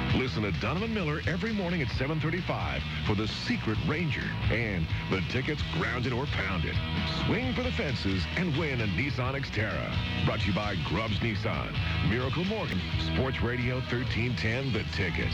Listen to Donovan Miller every morning at 7:35 for The Secret Ranger and The Tickets Ground It or Pound It. Swing for the fences and win a Nissan Xterra. Brought to you by Grubbs Nissan, Miracle Morgan, Sports Radio 1310, The Ticket.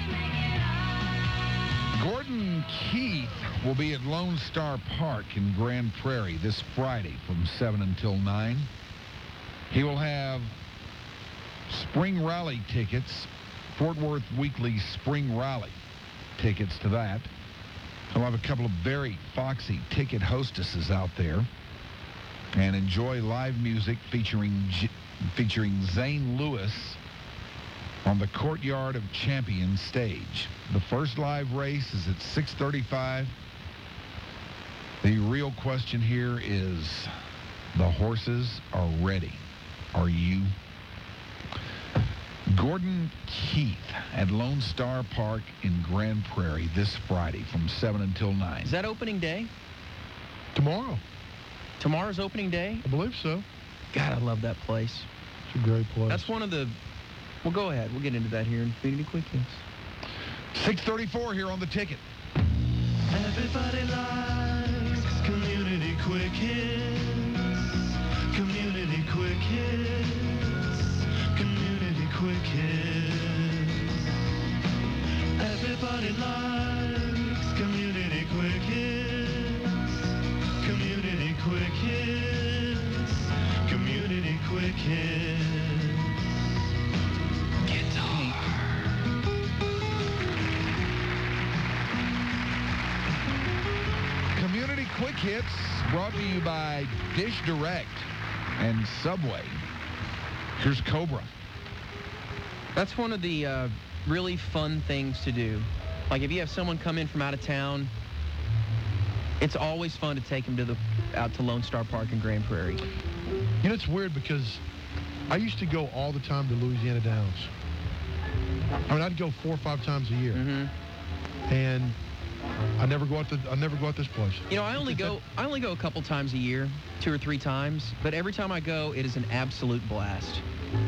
Gordon Keith will be at Lone Star Park in Grand Prairie this Friday from 7 until 9. He will have Spring Rally tickets, Fort Worth Weekly Spring Rally tickets to that. He'll have a couple of very foxy ticket hostesses out there and enjoy live music featuring Zane Lewis on the Courtyard of Champions stage. The first live race is at 6:35. The real question here is, the horses are ready. Are you? Gordon Keith at Lone Star Park in Grand Prairie this Friday from 7 until 9. Is that opening day? Tomorrow. Tomorrow's opening day? I believe so. God, I love that place. It's a great place. That's one of the... Well, go ahead. We'll get into that here in Community Quick Hits. 6:34 here on The Ticket. Everybody likes Community Quick Hits. Community Quick Hits. Community Quick Hits. Everybody likes Community Quick Hits. Community Quick Hits. Community Quick Hits. Community Quick Hits brought to you by Dish Direct and Subway. Here's Cobra. That's one of the really fun things to do. Like if you have someone come in from out of town, it's always fun to take them out to Lone Star Park in Grand Prairie. You know, it's weird because I used to go all the time to Louisiana Downs. I mean, I'd go 4 or 5 times a year. Mm-hmm. And I never go out this place. You know, I only go a couple times a year, 2 or 3 times, but every time I go, it is an absolute blast.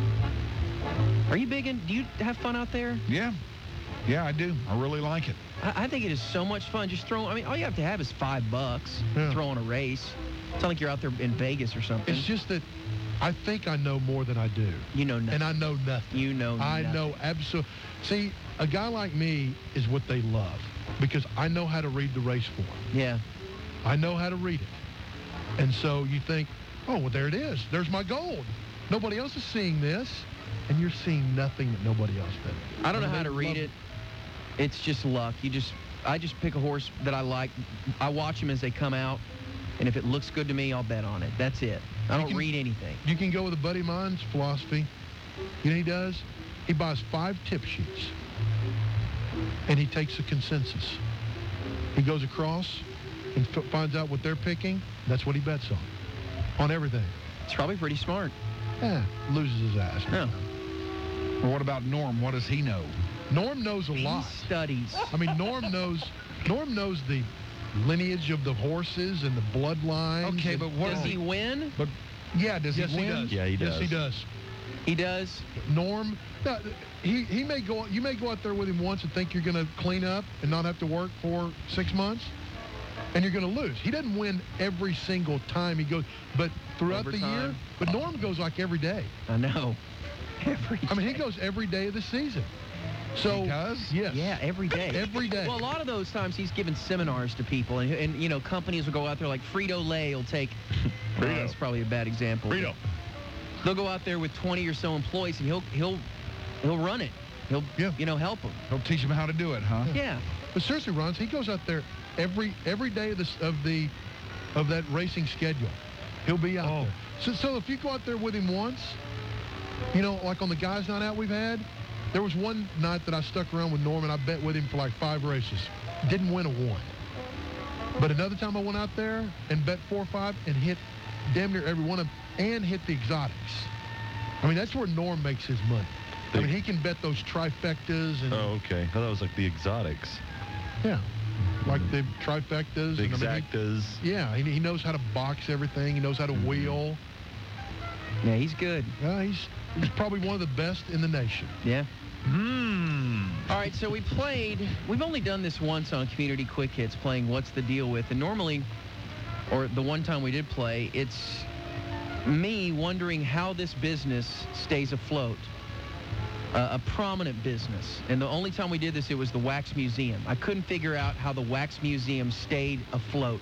Are you do you have fun out there? Yeah, I do. I really like it. I think it is so much fun. Just all you have to have is $5 throwing a race. It's not like you're out there in Vegas or something. It's just that I think I know more than I do. You know nothing. And I know nothing. You know nothing. I know absolutely. See, a guy like me is what they love because I know how to read the race form. Yeah. I know how to read it. And so you think, oh, well, there it is. There's my gold. Nobody else is seeing this, and you're seeing nothing that nobody else does. I don't know how to read it. It's just luck. I just pick a horse that I like. I watch them as they come out, and if it looks good to me, I'll bet on it. That's it. I don't read anything. You can go with a buddy of mine's philosophy. You know what he does? He buys 5 tip sheets, and he takes a consensus. He goes across and finds out what they're picking. That's what he bets on everything. It's probably pretty smart. Yeah, loses his ass. Yeah. Well, what about Norm? What does he know? Norm knows a lot. He studies. I mean, Norm knows the lineage of the horses and the bloodlines. Okay, but what does he win? But yeah, does yes, he win? He does. Yeah, he does. Yes, he does. He does. Norm, he may go. You may go out there with him once and think you're going to clean up and not have to work for 6 months, and you're going to lose. He doesn't win every single time he goes, but throughout the year. But Norm goes like every day. I know. Every day. I mean, he goes every day of the season. So he does? Yes. Yeah, every day. Every day. Well, a lot of those times he's giving seminars to people, and you know, companies will go out there like Frito-Lay will take. That's probably a bad example. Frito. They'll go out there with 20 or so employees, and he'll run it. He'll help them. He'll teach them how to do it, huh? Yeah. But seriously, Ron, he goes out there every day of that racing schedule. He'll be out there. So if you go out there with him once, you know, like on the guys' night out we've had, there was one night that I stuck around with Norm and I bet with him for like 5 races. Didn't win a one. But another time I went out there and bet 4 or 5 and hit damn near every one of them and hit the exotics. I mean, that's where Norm makes his money. I mean, he can bet those trifectas and... Oh, okay. I thought that was like the exotics. Yeah. Like the trifectas. The and, exactas. Yeah, he knows how to box everything. He knows how to wheel. Yeah, he's good. Yeah, he's probably one of the best in the nation. Yeah. All right, so we've only done this once on Community Quick Hits, playing What's the Deal With, and normally, or the one time we did play, it's me wondering how this business stays afloat. A prominent business. And the only time we did this, it was the Wax Museum. I couldn't figure out how the Wax Museum stayed afloat.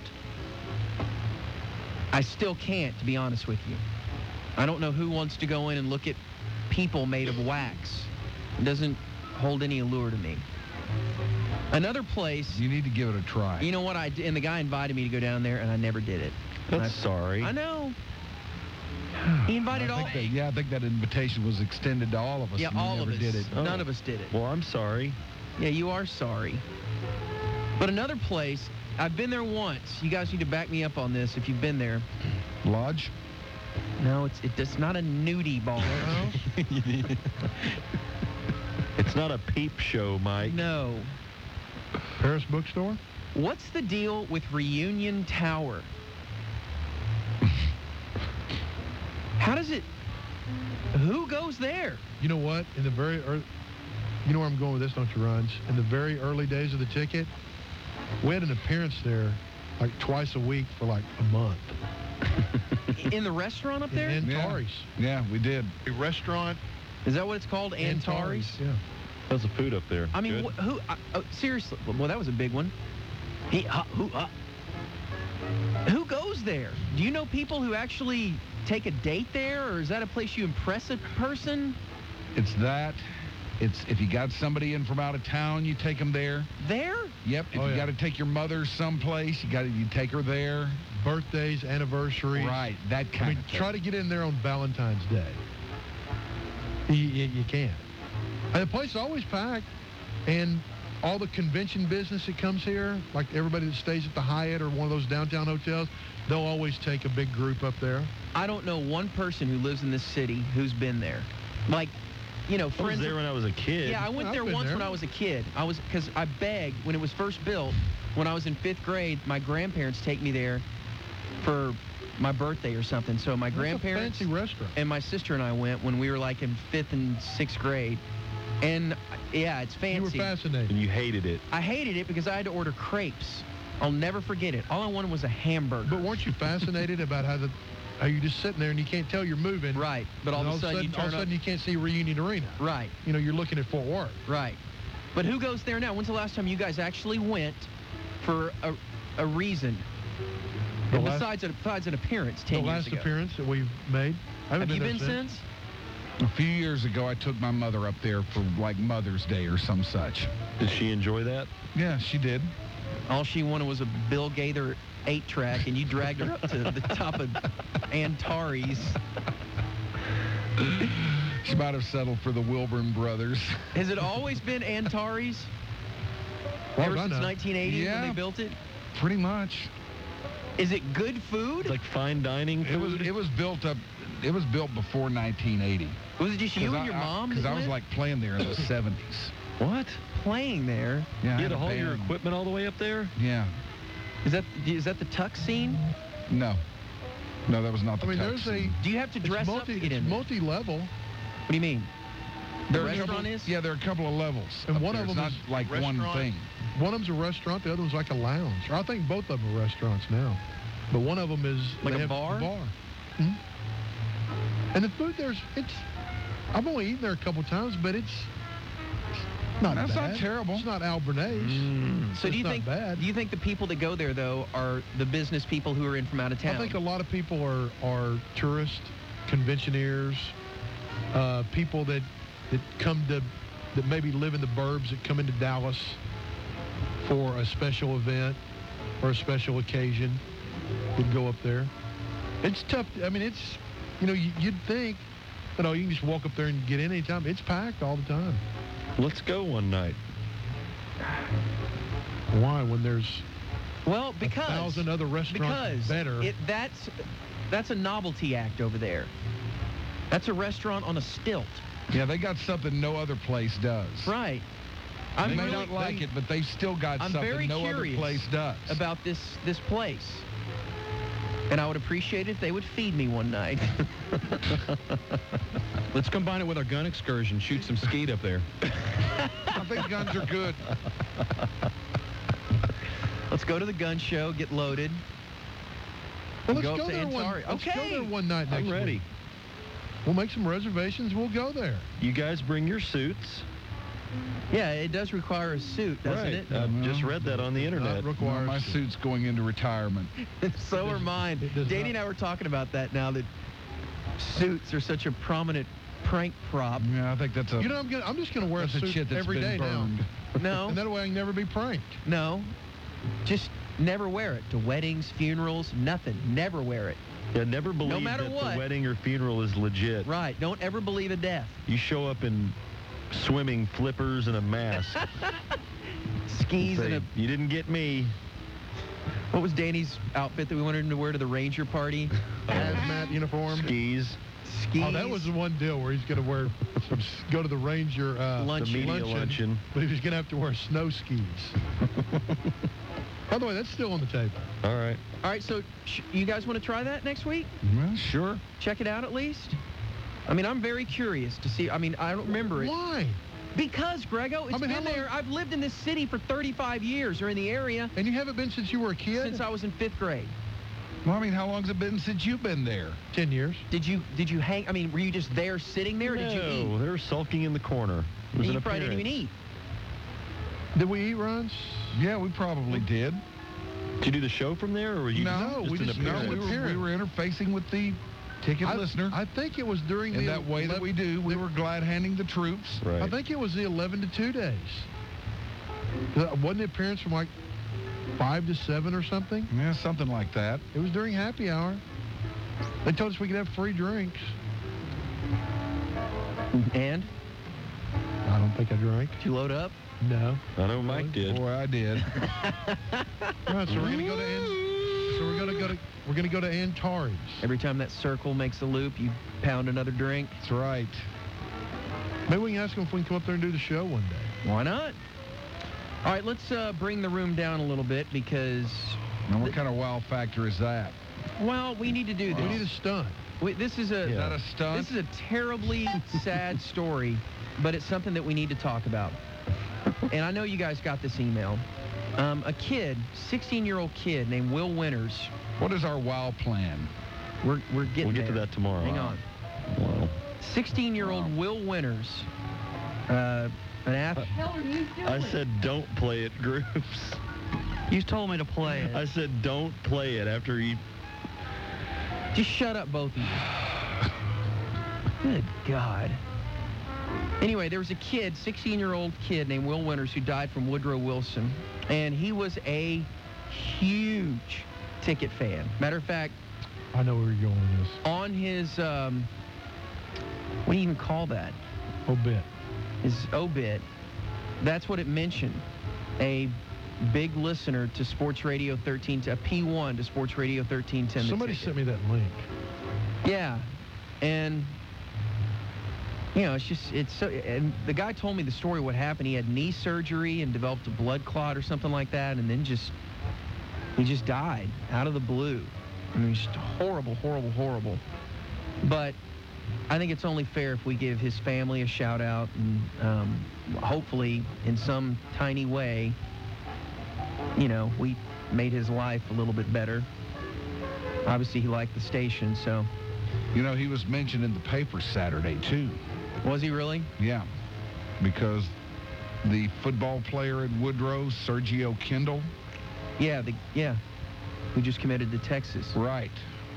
I still can't, to be honest with you. I don't know who wants to go in and look at people made of wax. It doesn't hold any allure to me. Another place, You need to give it a try. you know what, and the guy invited me to go down there, and I never did it. That's sorry. I know. He invited all. I think that invitation was extended to all of us. Yeah, and we all of never us. did it. None of us did it. Well, I'm sorry. Yeah, you are sorry. But another place, I've been there once. You guys need to back me up on this if you've been there. Lodge? No, it's not a nudie bar. It's not a peep show, Mike. No. Paris Bookstore? What's the deal with Reunion Tower? How does it... Who goes there? You know what? In the very early... You know where I'm going with this, don't you, Runs? In the very early days of the ticket, we had an appearance there like twice a week for like a month. In the restaurant up there? In Antares. Yeah, we did. A restaurant. Is that what it's called? Antares? Yeah. How's the food up there? I mean, Good? who... seriously. Well, that was a big one. Who goes there? Do you know people who actually take a date there, or is that a place you impress a person? It's that. It's if you got somebody in from out of town, you take them there. There? Yep. If you got to take your mother someplace, you take her there. Birthdays, anniversaries. Right. That I kind mean, of thing. try to get in there on Valentine's Day. You can't. And the place is always packed, and all the convention business that comes here, like everybody that stays at the Hyatt or one of those downtown hotels, they'll always take a big group up there. I don't know one person who lives in this city who's been there. Like, you know, I friends. was there when I was a kid. Yeah, I went I've there been once there. when I was a kid. Because I begged when it was first built. When I was in 5th grade, my grandparents take me there for my birthday or something. So my grandparents It's a fancy restaurant. and my sister and I went when we were like in 5th and 6th grade. And yeah, it's fancy. You were fascinated. And you hated it. I hated it because I had to order crepes. I'll never forget it. All I wanted was a hamburger. But weren't you fascinated about how you're just sitting there and you can't tell you're moving? Right, but all And of a sudden you all of turn a up. sudden you can't see Reunion Arena. Right, You know, you're looking at Fort Worth. right. But who goes there now? When's the last time you guys actually went for a reason? The And last- besides an appearance 10 The years last ago. appearance that we've made. I haven't Have you there been since? A few years ago, I took my mother up there for like Mother's Day or some such. Did she enjoy that? Yeah, she did. All she wanted was a Bill Gaither 8-track, and you dragged her up to the top of Antares. She might have settled for the Wilburn Brothers. Has it always been Antares? Well, Ever I since know. 1980 when Yeah. they built it? Pretty much. Is it good food? Like fine dining food? It was built up. It was built before 1980. Was it just you and your mom? Because that I was went? like playing there in the 70s. What? Playing there. Yeah, I You had to a haul your band. equipment all the way up there? Yeah. Is that the tuck scene? No. No, that was not the I mean, tuck there's scene. Do you have to dress up to get in It's there? multi-level. What do you mean? The There are a restaurant couple- is? Yeah, there are a couple of levels. And up one there. of It's them not is like one restaurant. thing. One of them's a restaurant. The other one's like a lounge. Or I think both of them are restaurants now. But one of them is Like they a have bar? Mhm. And the food I've only eaten there a couple times, but it's not That's bad. not terrible. It's not Albernaise. So do you It's not think bad. do you think the people that go there though are the business people who are in from out of town? I think a lot of people are tourists, conventioneers, people that come to that maybe live in the burbs that come into Dallas for a special event or a special occasion would go up there. It's tough. I mean, it's you'd think that you can just walk up there and get in anytime. It's packed all the time. Let's go one night. Why? When there's well, because 1,000 other restaurants better. That's a novelty act over there. That's a restaurant on a stilt. Yeah, they got something no other place does. Right. They may not like it, but they've still got I'm something very no other curious place does. about this place. And I would appreciate it if they would feed me one night. Let's combine it with our gun excursion. Shoot some skeet up there. I think guns are good. Let's go to the gun show, get loaded. Well, let's Go go, up to there Antares. let's go Okay. there one night next I'm ready. week. We'll make some reservations. We'll go there. You guys bring your suits. Yeah, it does require a suit, doesn't Right. it? I just read that on the internet. Not required. My suit's going into retirement. So are mine. it does Danny not. and I were talking about that now, that suits are such a prominent prank prop. Yeah, I think that's a. You know, I'm just going to wear a that's a suit shit that's every been day burned. now. No, And that way I can never be pranked. no. Just never wear it. To weddings, funerals, nothing. Never wear it. Yeah, never believe matter that what. the wedding or funeral is legit. Right. Don't ever believe a death. You show up in swimming flippers and a mask. Skis Say, and a... you didn't get me. What was Danny's outfit that we wanted him to wear to the Ranger party? Hazmat uniform. Skis. Skis. Oh, that was the one deal where he's going to wear, go to the Ranger Luncheon. The media luncheon. but he was going to have to wear snow skis. By the way, that's still on the table. All right. All right, so you guys want to try that next week? Well, sure. Check it out at least? I mean, I'm very curious to see. I mean, I don't remember it. Why? Because, Grego, it's I mean, how been long- there. I've lived in this city for 35 years, or in the area, And you haven't been since you were a kid? since I was in 5th grade. Well, I mean, how long's it been since you've been there? 10 years. Did you hang? I mean, were you just there sitting there, or did you eat? No, they were sulking in the corner. It was And an you probably didn't even appearance. eat. Did we eat, Ron? Yeah, we probably did. Did you do the show from there, or were you No, we an just- No, appearance? we were interfacing with the ticket listener. I think it was during in the... that way that we do. We were glad handing the troops. Right. I think it was the 11 to 2 days. Wasn't the appearance from like 5 to 7 or something? Yeah, something like that. It was during happy hour. They told us we could have free drinks. And I don't think I drank. did you load up? No. I know Mike did. Boy, I did. All right, so we're gonna go to we're gonna go to Antares. Every time that circle makes a loop, you pound another drink. That's right. Maybe we can ask them if we can come up there and do the show one day. Why not? All right, let's bring the room down a little bit because, Now, what kind of wow factor is that? well, we need to do We need a this. stunt. This is a Is that a stunt? this is a terribly sad story, but it's something that we need to talk about. And I know you guys got this email. A kid, 16-year-old kid named Will Winters. What is our wow plan? We're getting We'll get to there. that tomorrow. Hang on. Wow. 16-year-old Will Winters, an athlete. I said don't play it, groups. You told me to play it. I said don't play it after you. Just shut up, both of you. Good God. Anyway, there was a kid, 16-year-old kid named Will Winters, who died from Woodrow Wilson, and he was a huge ticket fan. Matter of fact, I know where you're going with this. on his, what do you even call that? Obit. His obit, that's what it mentioned. A big listener to Sports Radio 13, a P1 to Sports Radio 1310. The Somebody Ticket. sent me that link. Yeah, and you know, it's so. And the guy told me the story. What happened? He had knee surgery and developed a blood clot or something like that, and then he just died out of the blue. I mean, just horrible, horrible, horrible. But I think it's only fair if we give his family a shout out, and hopefully, in some tiny way, you know, we made his life a little bit better. Obviously, he liked the station, so. You know, he was mentioned in the paper Saturday, too. Was he really? Yeah, because the football player at Woodrow, Sergio Kendall. Yeah, who just committed to Texas. Right.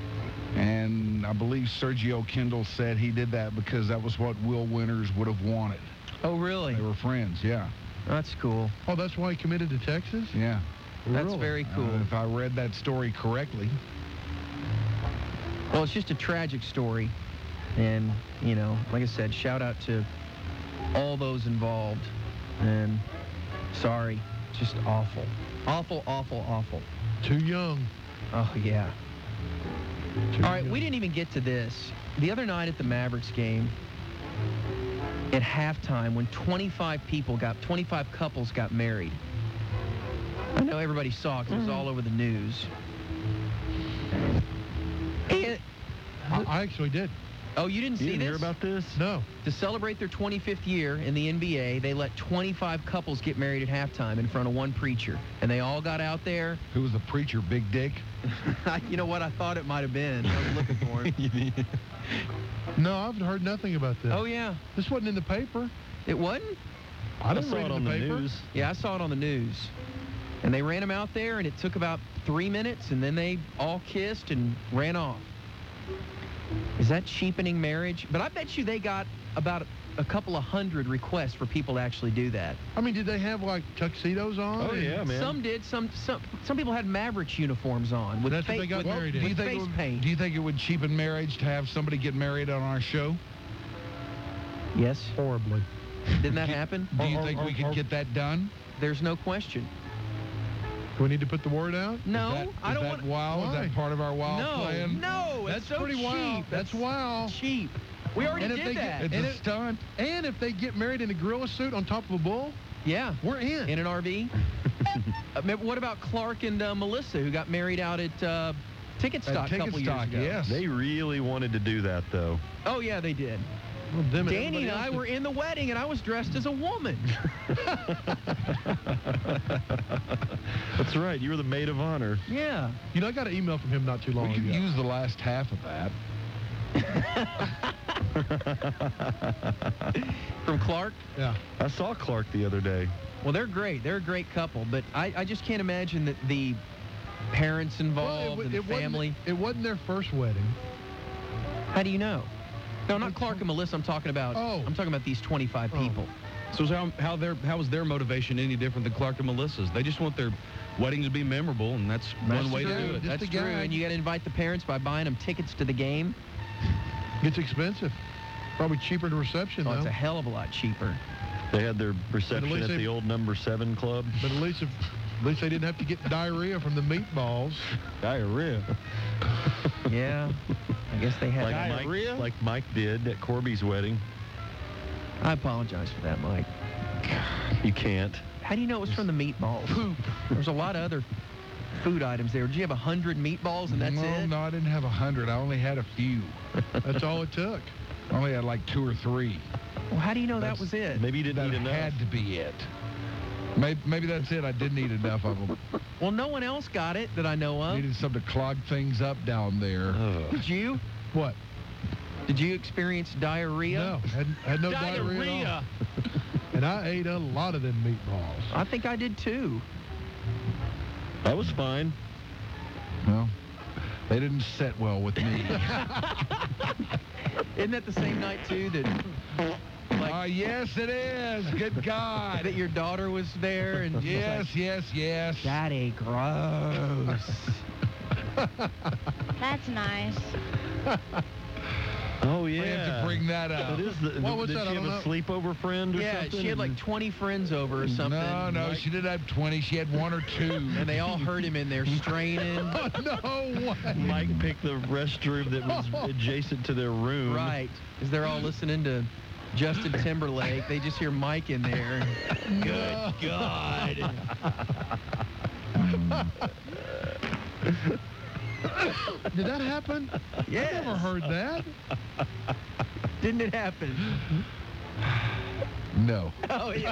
And I believe Sergio Kendall said he did that because that was what Will Winters would have wanted. Oh, really? They were friends, yeah. That's cool. Oh, that's why he committed to Texas? Yeah. That's Really? very cool. If I read that story correctly. Well, it's just a tragic story. And, you know, like I said, shout out to all those involved. And sorry, just awful. Awful, awful, awful. Too young. Oh, yeah. Too All right, young. we didn't even get to this. The other night at the Mavericks game, at halftime, when 25 couples got married. I know everybody saw it 'cause it was all over the news. I actually did. Oh, you didn't You see didn't this? hear about this? No. To celebrate their 25th year in the NBA, they let 25 couples get married at halftime in front of one preacher. And they all got out there. Who was the preacher, Big Dick? You know what? I thought it might have been. I was looking for him. No, I've heard nothing about this. Oh, yeah. This wasn't in the paper. It wasn't? I I didn't saw read it it on in the the paper. news. Yeah, I saw it on the news. And they ran them out there, and it took about 3 minutes, and then they all kissed and ran off. Is that cheapening marriage? But I bet you they got about a couple of hundred requests for people to actually do that. I mean, did they have, like, tuxedos on? Oh, yeah, man. Some did. Some people had Mavericks uniforms on with That's what they got with, married in. with Do you face think paint. do you think it would cheapen marriage to have somebody get married on our show? Yes. Horribly. Didn't that happen? Do you think we could get that done? There's no question. Do we need to put the word out? No, Is I don't that want. wild? Is Why? that part of our wild No, plan? no, That's it's so pretty cheap. wild. That's wild. cheap. We already And if did they that. It's And a it- stunt. And if they get married in a gorilla suit on top of a bull, Yeah, we're in. in an RV. What about Clark and Melissa, who got married out at Ticket Stock a Ticket couple Stock, years ago? yes. They really wanted to do that, though. Oh, yeah, they did. Well, them and Danny everybody and I else were in the wedding, and I was dressed as a woman. That's right. You were the maid of honor. Yeah. You know, I got an email from him not too long We could ago. use the last half of that. From Clark. Yeah. I saw Clark the other day. Well, they're great. They're a great couple, but I just can't imagine that the parents involved and the family. It wasn't their first wedding. How do you know? No, not Clark and Melissa. I'm talking about. Oh. I'm talking about these 25 people. So how was their motivation any different than Clark and Melissa's? They just want their wedding to be memorable, and that's one way to true. do it. Just That's the true, guy. and you got to invite the parents by buying them tickets to the game. It's expensive. Probably cheaper to reception, Oh, though. it's a hell of a lot cheaper. They had their reception least at they- the old number 7 club. But at least they didn't have to get diarrhea from the meatballs. Diarrhea. Yeah, I guess they had. Like Mike did at Corby's wedding. I apologize for that, Mike. You can't. How do you know it was from the meatballs? There's a lot of other food items there. Did you have 100 meatballs and that's it? No, I didn't have 100. I only had a few. That's all it took. I only had like 2 or 3. Well, how do you know that was it? Maybe you didn't That eat enough. had to be it. Maybe that's it. I didn't eat enough of them. Well, no one else got it that I know of. Needed something to clog things up down there. Did you? What? Did you experience diarrhea? No, had no diarrhea at all. And I ate a lot of them meatballs. I think I did too. I was fine. Well, they didn't set well with me. Isn't that the same night too that Yes, it is. Good God. that your daughter was there and she was Yes, yes, yes. like, Daddy, gross. That's nice. Oh, We yeah. have to bring that up. That is the, What was did that? she I have don't a know. sleepover friend or Yeah, something? she had like 20 friends over or something. No, no, Mike- she didn't have 20. She had 1 or 2. And they all heard him in there straining. No way. Mike picked the restroom that was adjacent to their room. Right. As they're all listening to Justin Timberlake, they just hear Mike in there. Good God. Did that happen? Yes. I never heard that. Didn't it happen? No. Oh, yeah.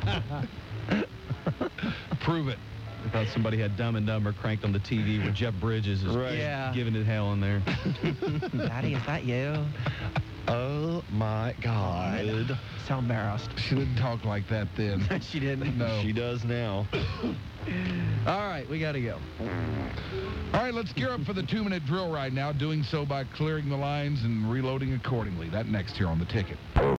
Prove it. I thought somebody had Dumb and Dumber cranked on the TV where Jeff Bridges is Right. Yeah. giving it hell in there. Daddy, is that you? Oh, my God. So embarrassed. She didn't talk like that then. She didn't. No. She does now. All right, we got to go. All right, let's gear up for the 2-minute drill right now, doing so by clearing the lines and reloading accordingly. That next here on The Ticket.